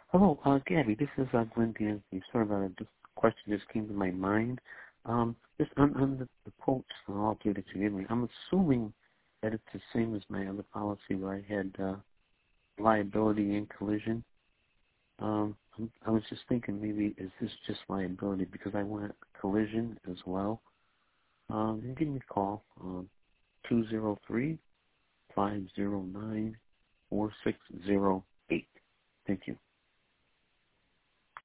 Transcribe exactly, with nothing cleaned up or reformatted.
Hello, uh, Gabby. This is uh, Glenn D'Anthony. Sorry about it. This question just came to my mind. Um, this on, on the, the quotes and all three that you gave me. I'm assuming that it's the same as my other policy where I had uh, liability and collision. Um, I'm, I was just thinking maybe is this just liability because I want collision as well. Um, and give me a call. Um, two zero three five zero nine four six zero eight. Thank you.